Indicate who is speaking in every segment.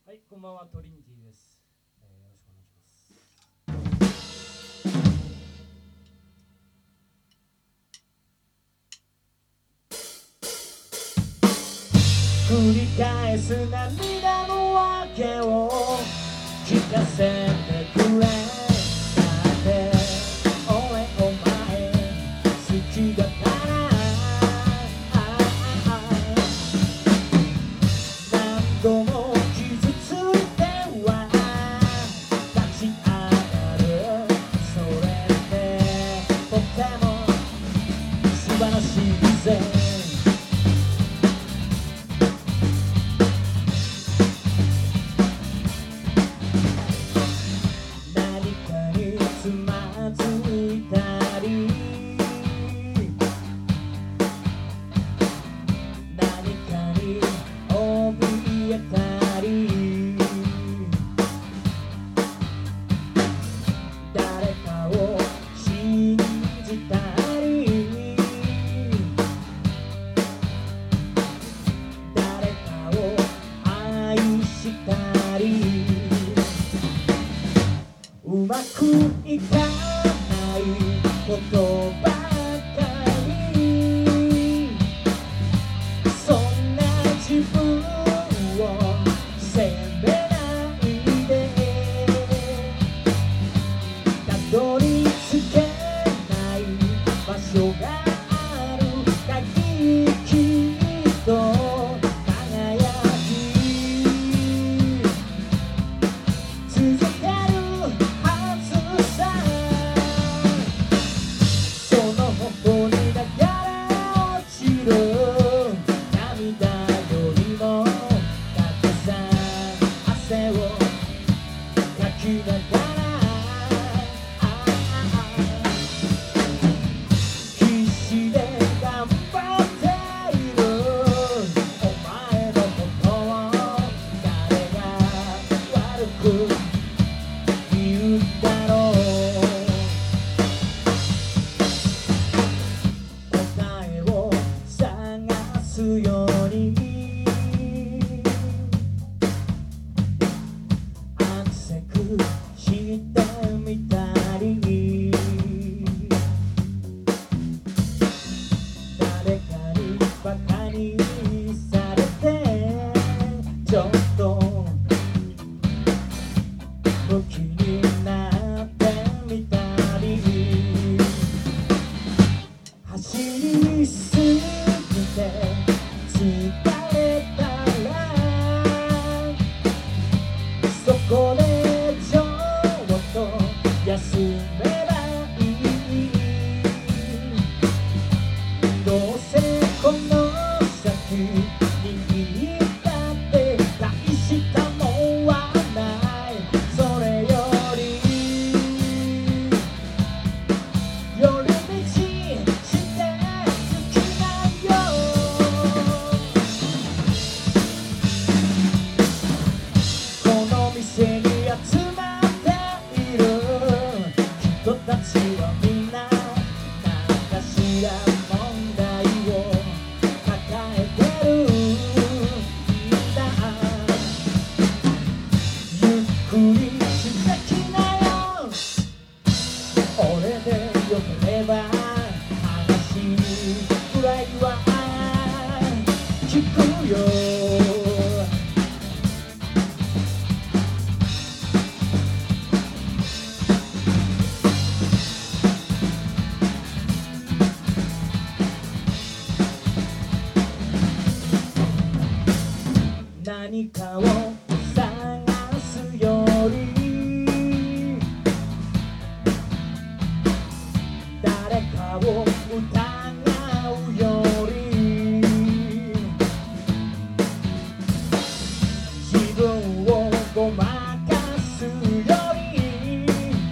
Speaker 1: はい、こんばんは、トリニティです。よろしくお願いします。繰り返す涙の訳を聞かせてくれ。だって俺お前好きだから何度も傷ついては立ち上がる。それってとても素晴らしいぜ。つまずいたり何かに怯えたり誰かを信じたり誰かを愛したりうまくいかないことばかりそんな自分を責めないでたどり着けない場所がある限りきっと輝き続けるその頬に流れ落ちる涙よりもたくさん汗をかきながら必死で頑張っているお前のことを誰が悪く言うんだろう。ようにアクセクしてみたり誰かにバカにされてちょっとムキになってみたり走りすぎて疲れたらそこでちょっと休めばいいどうせこの先に行ったって大したもんはないそれより寄り道して行きなよ店に集まっている人たちはみんな何かしら問題を抱えてるんだゆっくりしてきなよ俺でよければ話くらいは聞くよ何かを探すより誰かを疑うより自分をごまかすより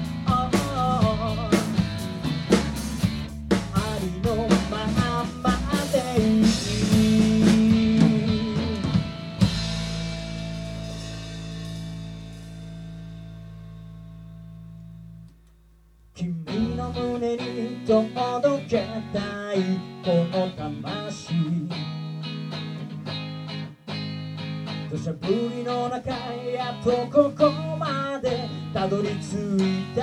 Speaker 1: ありのままでいい土砂降りの中やっとここまでたどり着いた。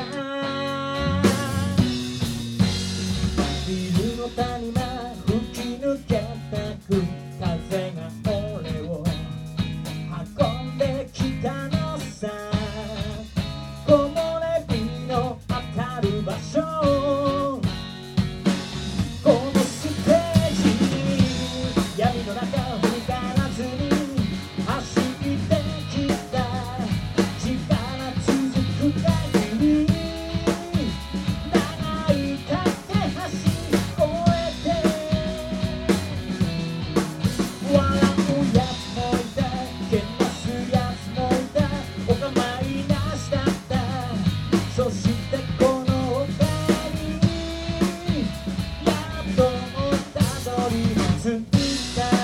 Speaker 1: ビルの谷間吹き抜けてく風が俺を運んできたのさ。木漏れ日の当たる場所、このステージに闇の中振り返らずに走ってきた。力続く限り長い架け橋越えて、笑うやつもいた、けなすやつもいた、お構いなしだった。そしてこの丘にやっとたどり着いた。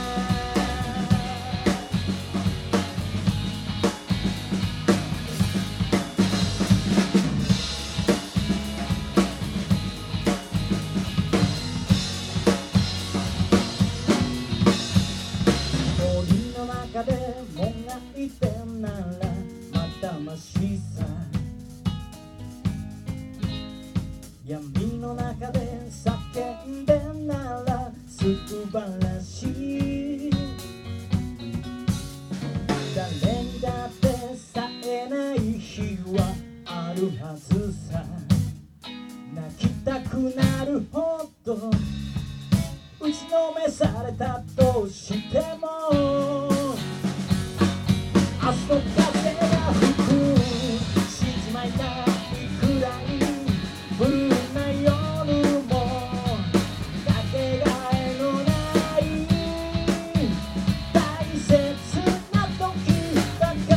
Speaker 1: 森の中でもがいてならまだましさ、闇の中で叫んでなら素晴らしい。誰にだってさえない日はあるはずさ。泣きたくなるほど打ちのめされたとしても、明日の風が吹く死んじまいたいくらいブルーな夜もかけがえのない大切な時だから、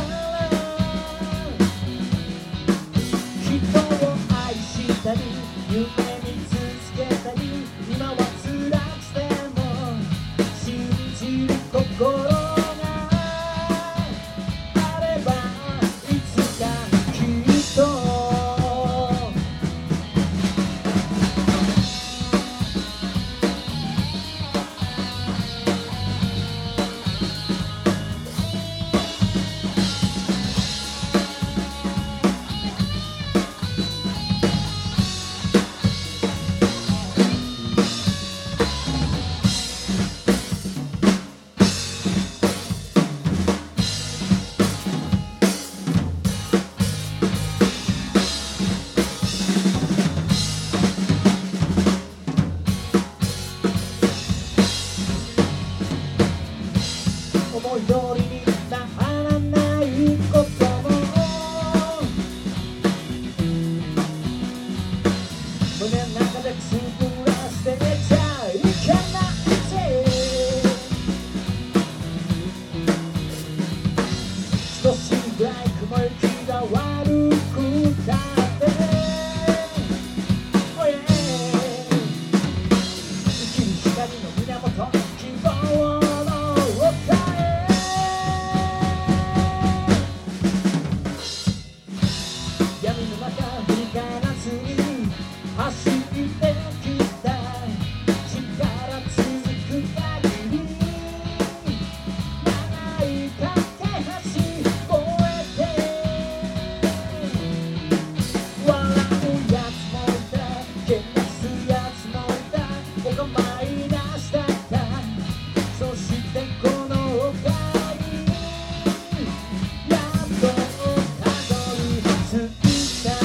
Speaker 1: 人を愛したり夢見続けたり、今は辛くても信じる心があればいつかきっと。思い通りにならないことも胸の中でくすぶらせてちゃいけないぜ。少しぐらい雲行きが悪くたって、oh yeah、 生きる光の源希望の丘へ。闇の中振り返らずに走ってきた。力続く限り長い架け橋越えて、笑うやつもいた、けなすやつもいた、お構いなしだった。そしてこの丘にやっとたどり着いた。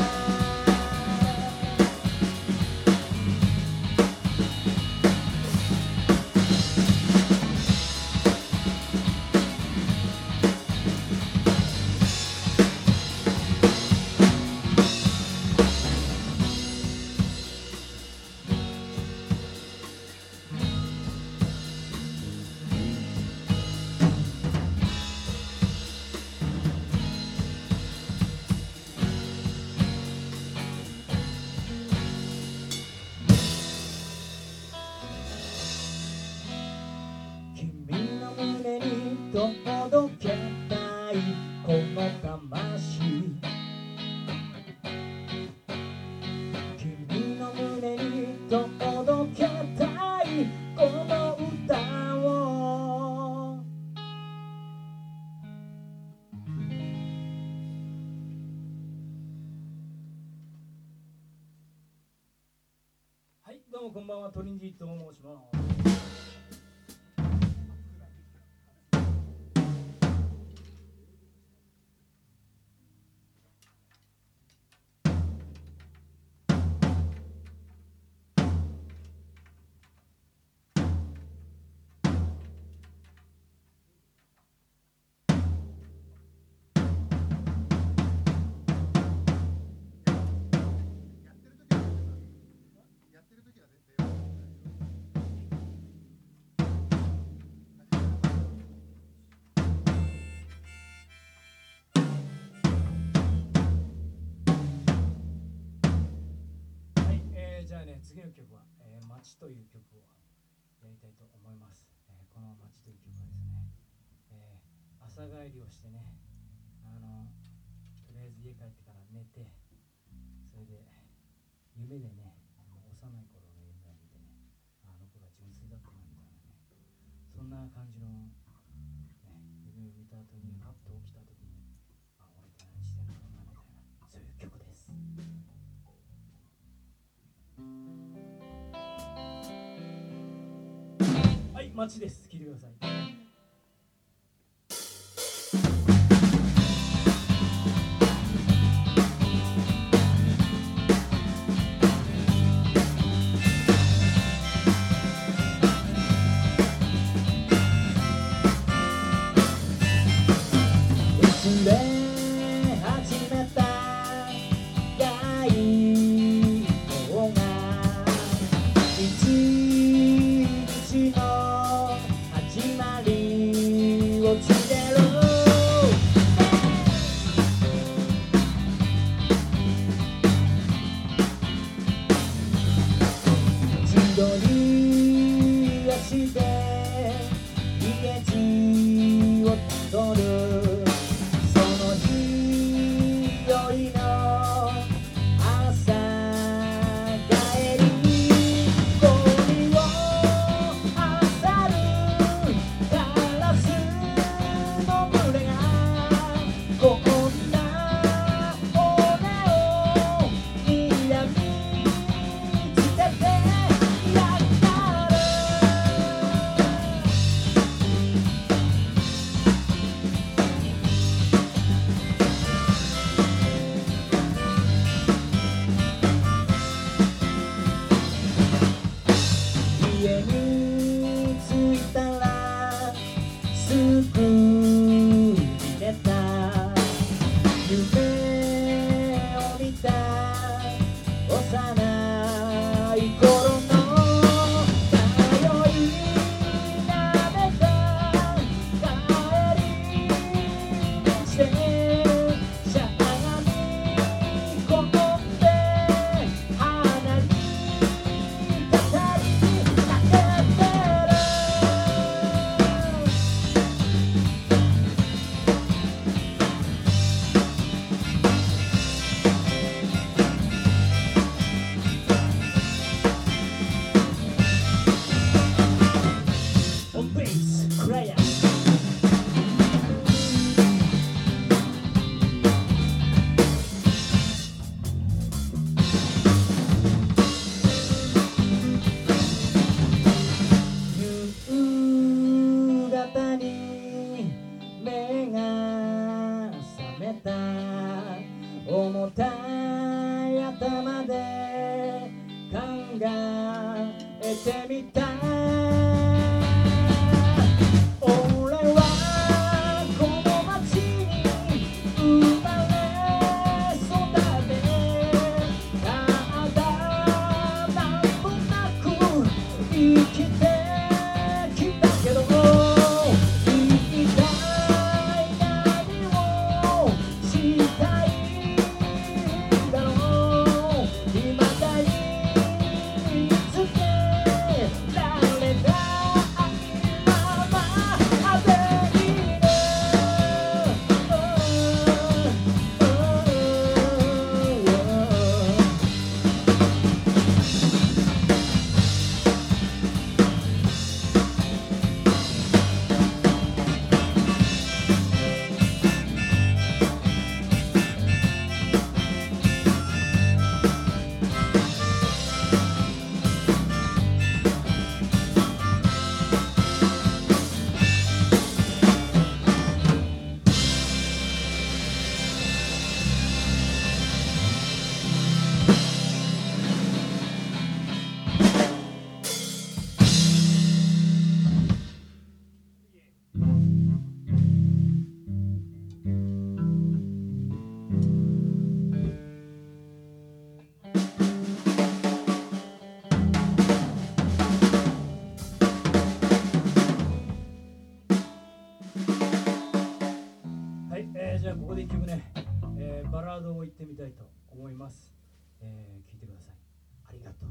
Speaker 1: 君の胸に届けたいこの魂、君の胸に届けたいこの歌を。 こんばんは、トリンジーと申します。じゃあね、次の曲は、街という曲をやりたいと思います。この街という曲はですね、朝帰りをしてね、とりあえず家帰ってから寝て、それで夢でね、幼い頃の夢を見てね、あの頃は純粋だったなみたいなね、そんな感じの、ね、夢を見た後にパッと起きた時に、俺って何してんのかなみたいな、そういう曲です。はい、街です。聴いてください。重たい頭で考えてみた。俺はこの街に生まれ育て、ただなんとなく生きてきたけど、一体何をしたいだろう。未だに見つけらじゃあここで一曲ね、バラードを言ってみたいと思います。聴いてください。ありがとう。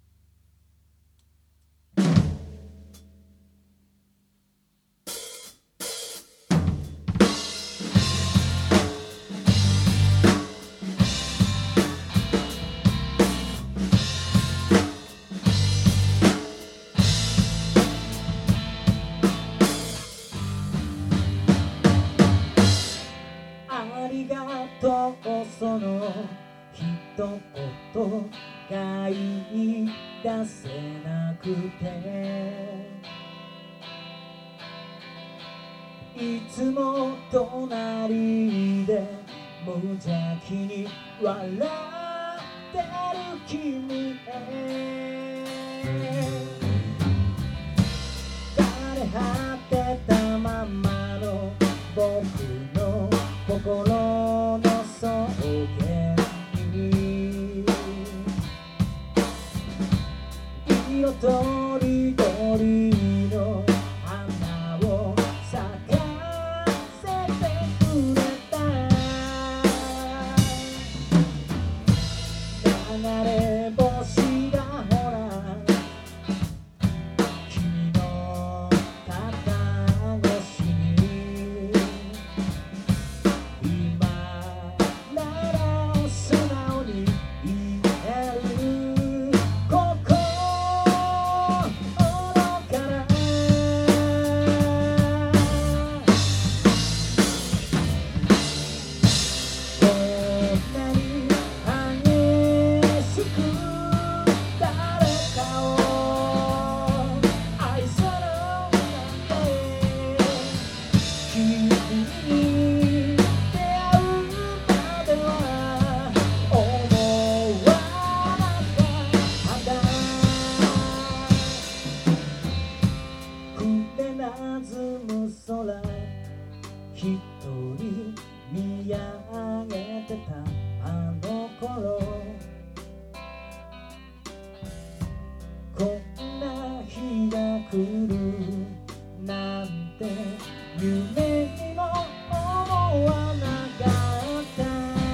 Speaker 1: ありがとう、その一言が言い出せなくて、いつも隣で無邪気に笑ってる君へ、枯れ果てたままの僕の心の草原に、色とりどりの花を咲かせてくれた、流れ星がほら君の肩越しに、今なら素直に言える心からこんなに激しく誰かを愛するなんて、君に出会うまでは思わなかったんだ。くれなずむ空一人見上げてたあの頃、こんな日が来るなんて夢にも思わなかった。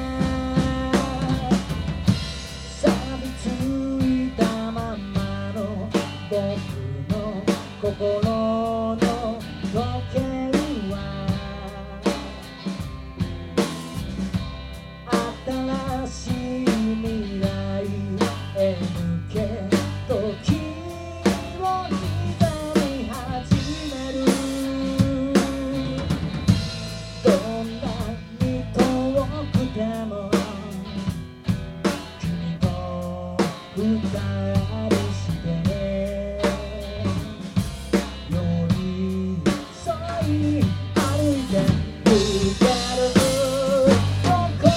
Speaker 1: 錆びついたままの僕の心の時計は新しい未来へ向け時を刻み始める。どんなに遠くても君と二人して寄り添い歩いてゆける、どこ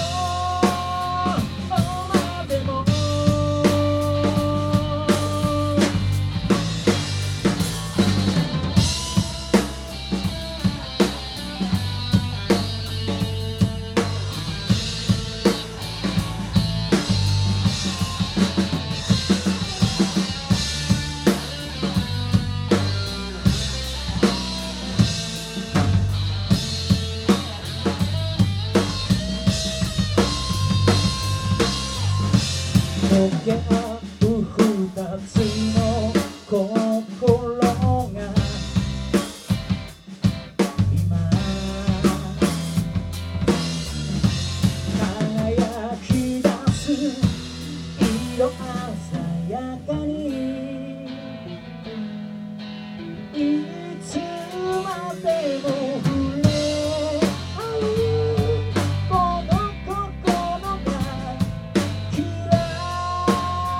Speaker 1: までも溶け合う二つの心が今輝き出す、色鮮やかにいつまでも触れ合うこの心がキラ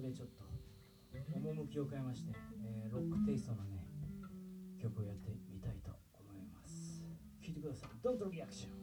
Speaker 1: でちょっと趣を変えまして、ロックテイストのね曲をやってみたいと思います。聴いてください。どうぞリアクション。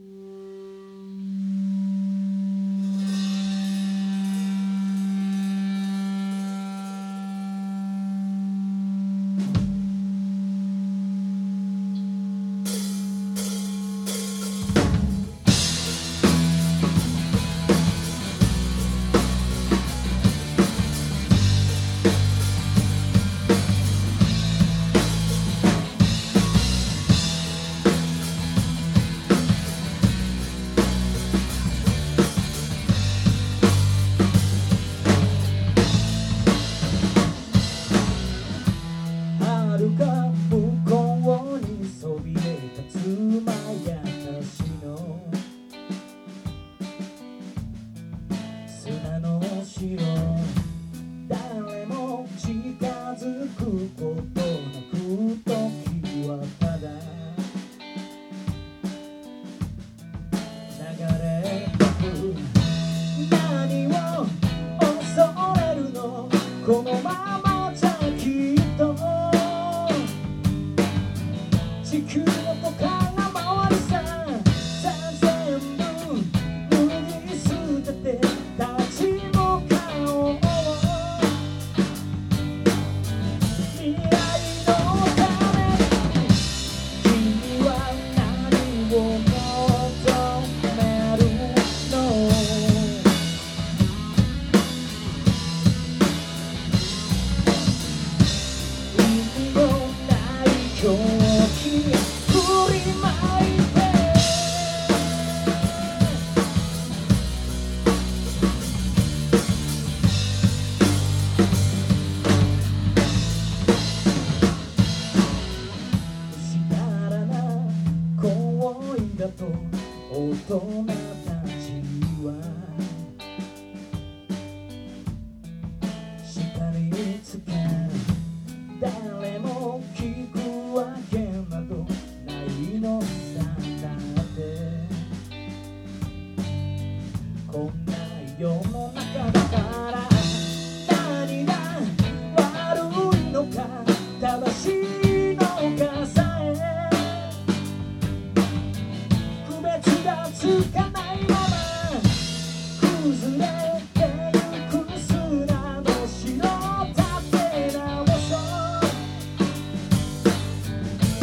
Speaker 1: 誰も近づくことなく時はただ流れてく。何を恐れるの、このままじゃきっと地球のとから回るさ。全部脱ぎ捨てて立ち向かおう。未来のために君は何を求めるの。意味のない狂気振りまいてしたらな行為だと大人たちは叱りつけ、誰も聞くわけなどないのさ。だってこんな世の中だから何が悪いのか正しいのかさえ区別がつかないまま崩れてゆく砂の城立て直そう。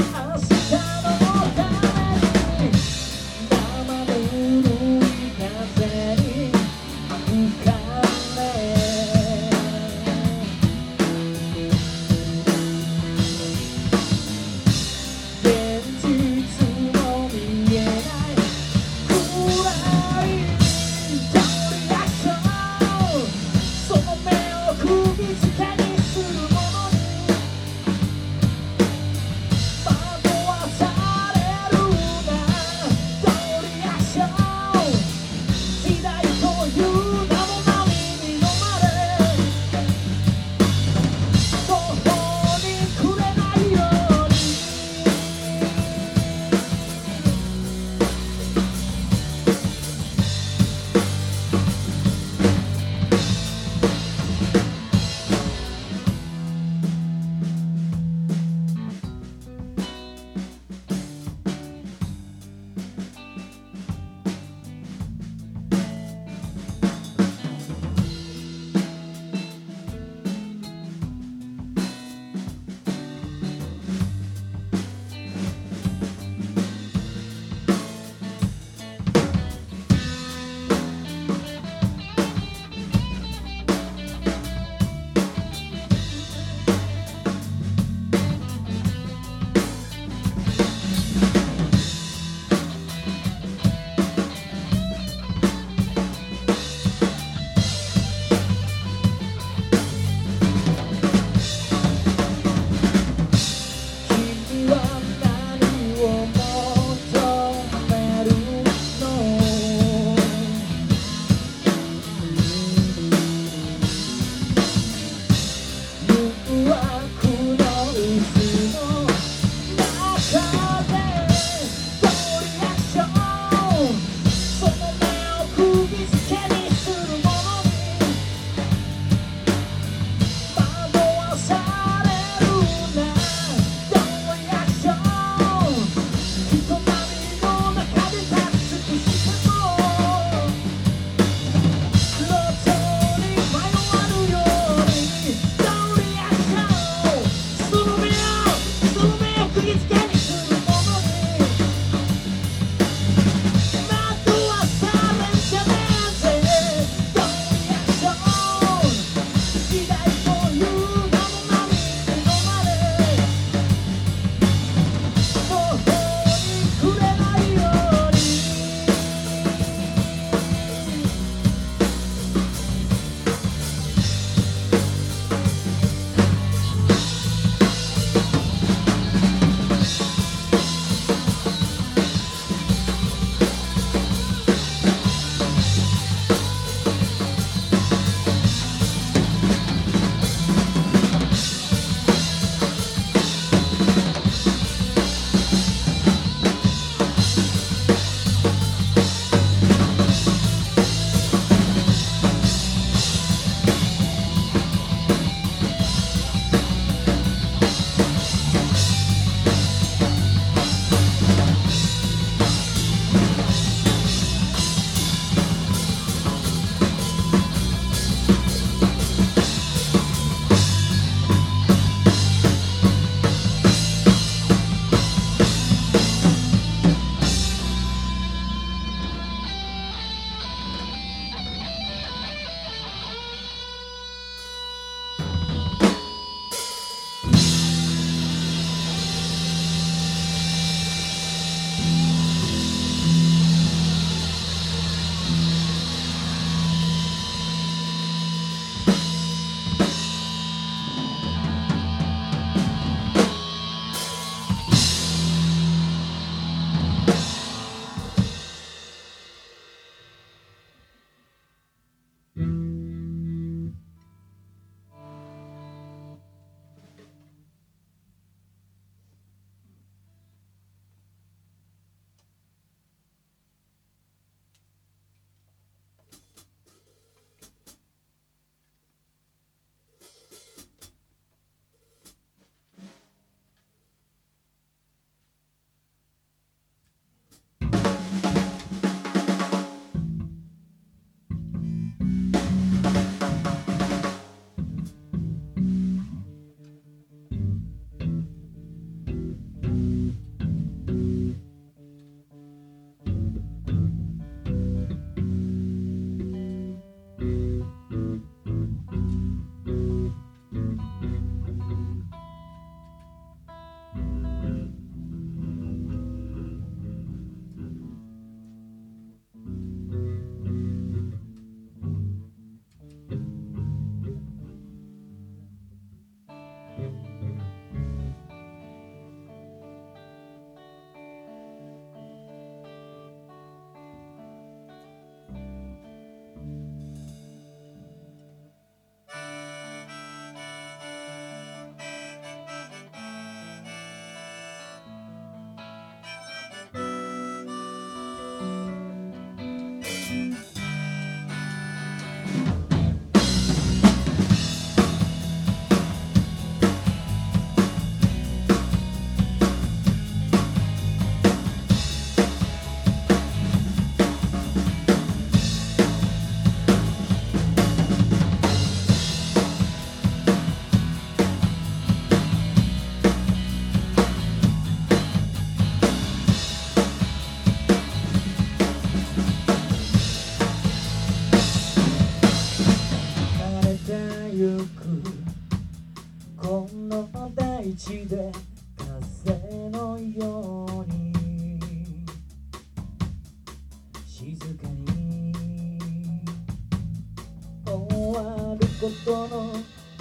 Speaker 1: ことの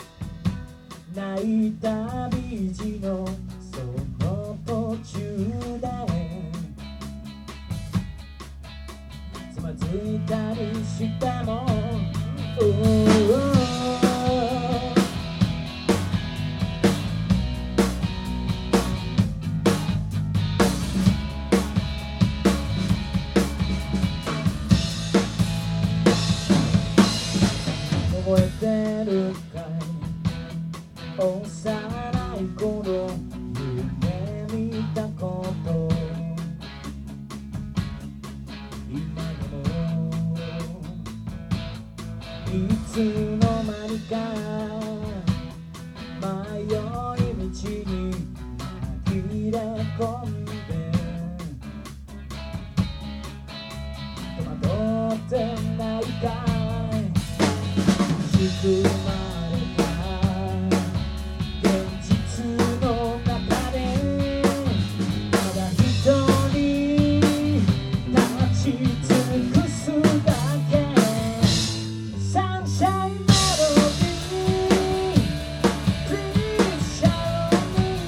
Speaker 1: 泣いたビーチのその途中でつまずいたりしても覚えてるかい幼い頃夢見たこと今でもいつの間にか迷い道に紛れ込んで戸惑ってないかい仕組まれた現実の中でただ一人立ち尽くすだけサンシャインメロディー Please show me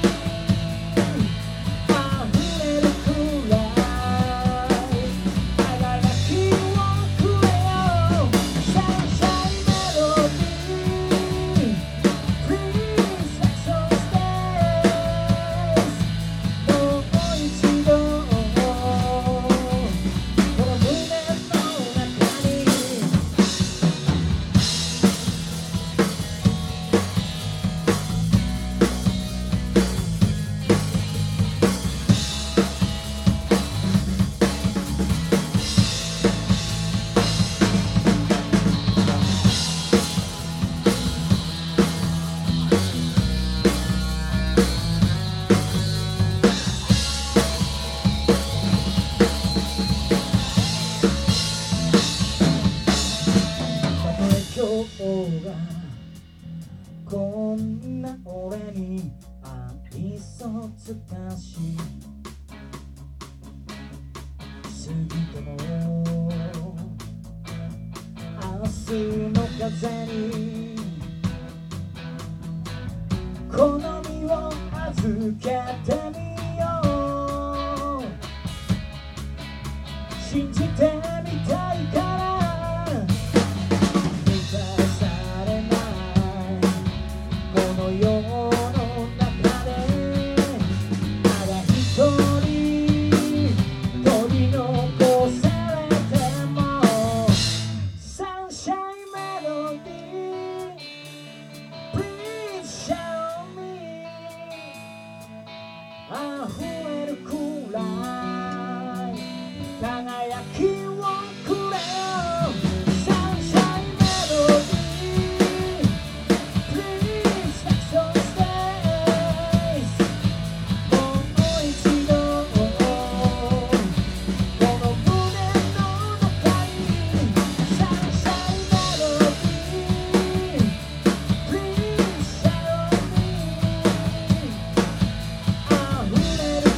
Speaker 1: 溢れるくらい輝きをくれよサンシャインメロディー Please let's all stay もう一度この胸の中に今日がこんな俺に愛想つかし過ぎても明日の風に好みを預けてみよう信じてみたいから世の中でただ一人取り残されてもサンシャインメロディー Please show me 溢れるくらい輝きをくれよサンシャインメロディー溢れる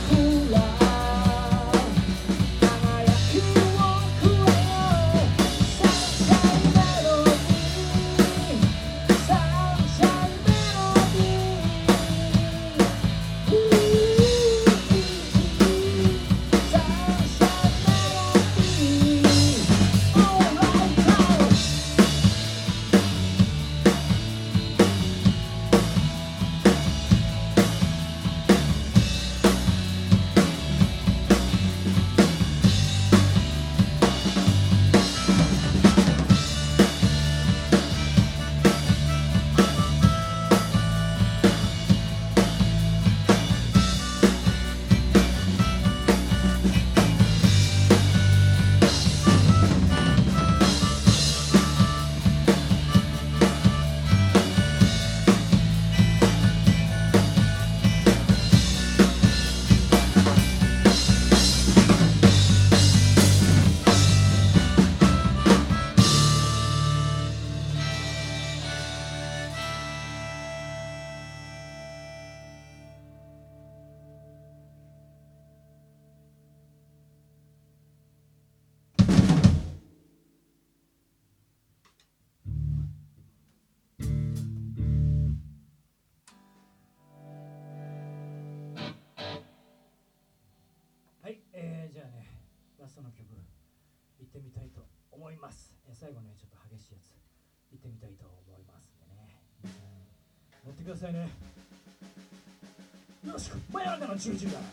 Speaker 1: らね、ラストの曲行ってみたいと思います。最後ね、ちょっと激しいやつ行ってみたいと思いますんでね、乗ってくださいね。よろしく。真夜中の10時だ。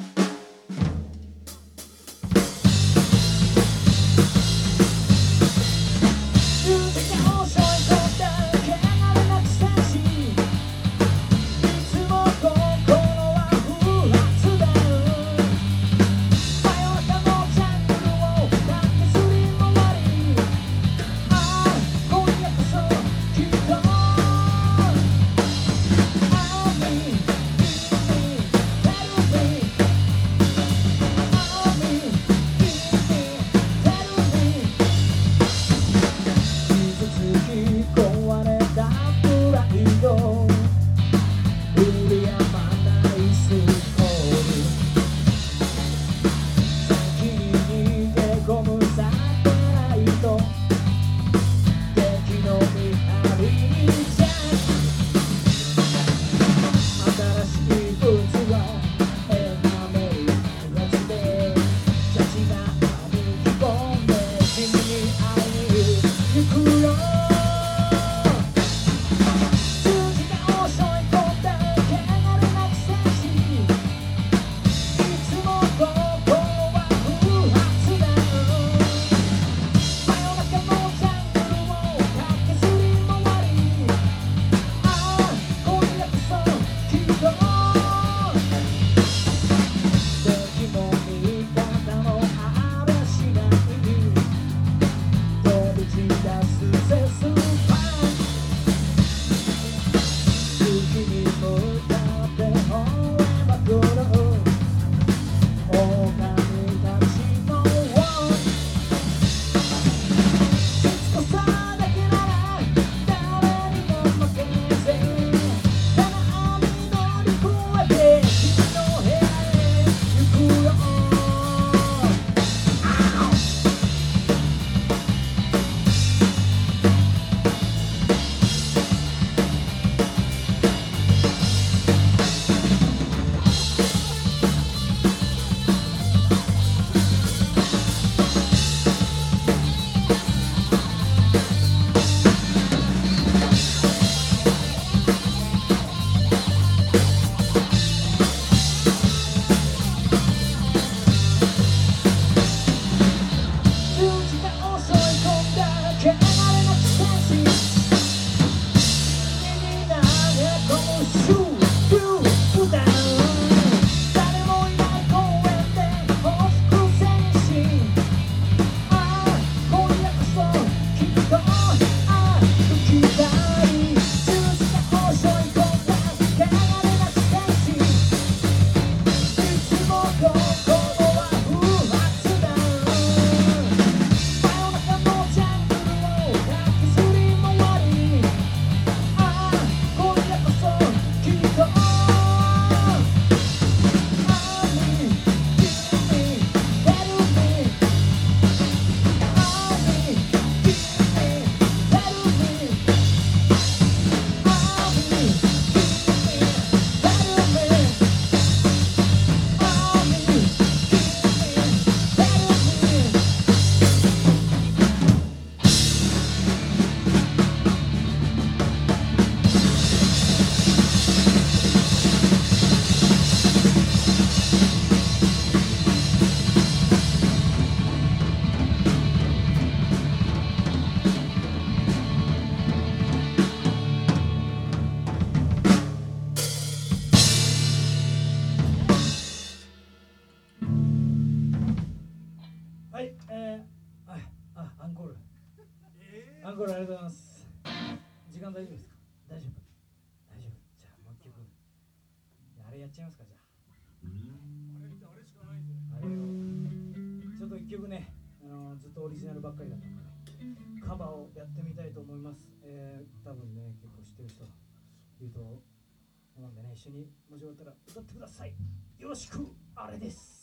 Speaker 1: はい、アンコール。アンコールありがとうございます。時間大丈夫ですか？大丈夫。大丈夫。じゃあもう一曲。あれやっちゃいますか、じゃあ。あれしかないんですよ。あれを。ちょっと一曲ね、ずっとオリジナルばっかりだったんでね、カバーをやってみたいと思います。多分ね、結構知ってる人いると思うんでね、一緒にもしよかったら歌ってください。よろしく、あれです。